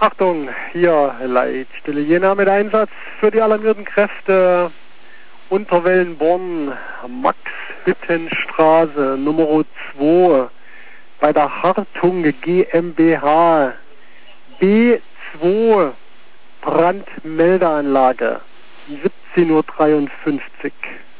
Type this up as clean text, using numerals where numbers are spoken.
Achtung, hier Leitstelle Jena mit Einsatz für die alarmierten Kräfte. Unterwellenborn, Max-Hütten-Straße, Nummer 2, bei der Hartung GmbH, B2, Brandmeldeanlage, 17:53 Uhr.